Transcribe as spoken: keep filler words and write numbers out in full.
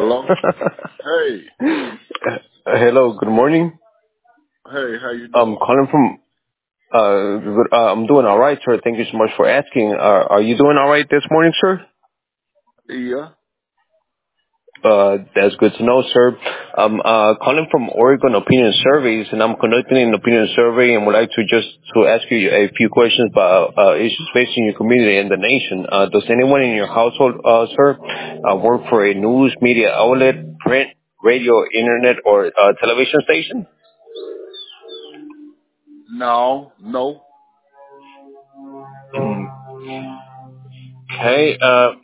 Hello? Hey. Uh, Hello, good morning. Hey, how you I'm doing? calling from. Uh, good- uh, I'm doing all right, sir. Thank you so much for asking. Uh, are you doing all right this morning, sir? Yeah. Uh, that's good to know, sir. I'm uh, calling from Oregon Opinion Surveys, and I'm conducting an opinion survey, and would like to just to ask you a few questions about uh, issues facing your community and the nation. Uh, does anyone in your household, uh, sir, uh, work for a news media outlet, print, radio, internet, or uh, television station? No, no. Okay. Uh,